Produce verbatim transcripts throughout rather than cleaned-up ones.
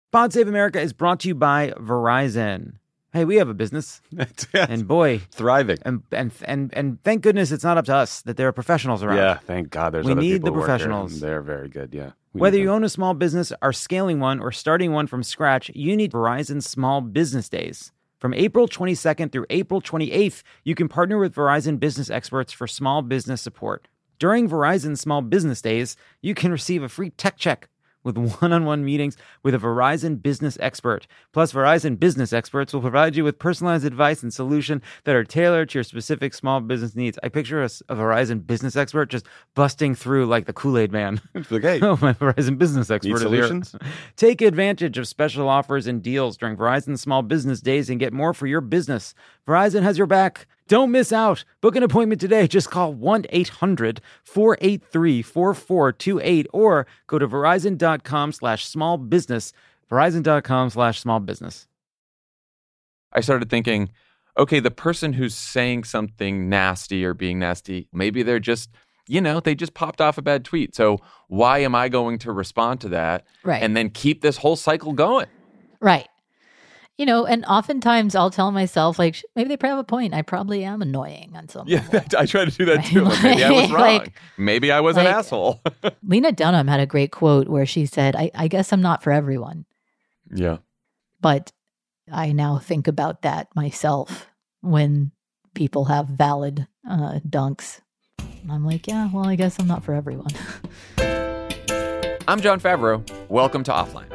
Pod Save America is brought to you by Verizon. Hey, we have a business, and boy, thriving. And and and and thank goodness it's not up to us that there are professionals around. Yeah, thank God. There's we other need people the who work professionals. here. They're very good. Yeah. We Whether you own a small business, are scaling one, or starting one from scratch, you need Verizon Small Business Days. From April twenty-second through April twenty-eighth, you can partner with Verizon business experts for small business support. During Verizon Small Business Days, you can receive a free tech check with one-on-one meetings with a Verizon business expert. Plus, Verizon business experts will provide you with personalized advice and solutions that are tailored to your specific small business needs. I picture a, a Verizon business expert just busting through like the Kool-Aid man. Like, hey, oh, my Verizon business expert need is solutions? here. Take advantage of special offers and deals during Verizon Small Business Days and get more for your business. Verizon has your back. Don't miss out. Book an appointment today. Just call one eight hundred four eight three four four two eight or go to verizon.com slash small business. Verizon.com slash small business. I started thinking, okay, the person who's saying something nasty or being nasty, maybe they're just, you know, they just popped off a bad tweet. So why am I going to respond to that? Right. And then keep this whole cycle going? Right. You know, and oftentimes I'll tell myself, like, maybe they probably have a point. I probably am annoying on some Yeah, level. I try to do that too. Like, maybe I was wrong. Like- maybe I was like- an asshole. Lena Dunham had a great quote where she said, I, I guess I'm not for everyone. Yeah. But I now think about that myself when people have valid uh, dunks. I'm like, yeah, well, I guess I'm not for everyone. I'm Jon Favreau. Welcome to Offline.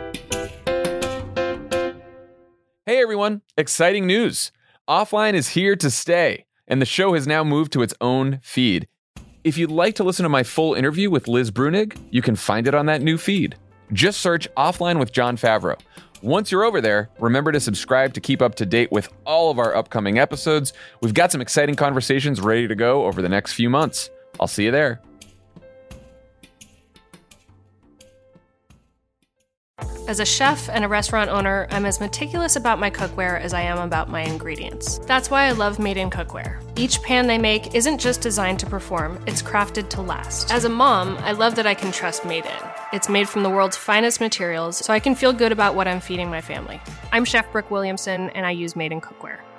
Hey everyone, exciting news. Offline is here to stay, and the show has now moved to its own feed. If you'd like to listen to my full interview with Liz Brunig, you can find it on that new feed. Just search Offline with Jon Favreau. Once you're over there, remember to subscribe to keep up to date with all of our upcoming episodes. We've got some exciting conversations ready to go over the next few months. I'll see you there. As a chef and a restaurant owner, I'm as meticulous about my cookware as I am about my ingredients. That's why I love Made in Cookware. Each pan they make isn't just designed to perform, it's crafted to last. As a mom, I love that I can trust Made in. It's made from the world's finest materials, so I can feel good about what I'm feeding my family. I'm Chef Brooke Williamson, and I use Made in Cookware.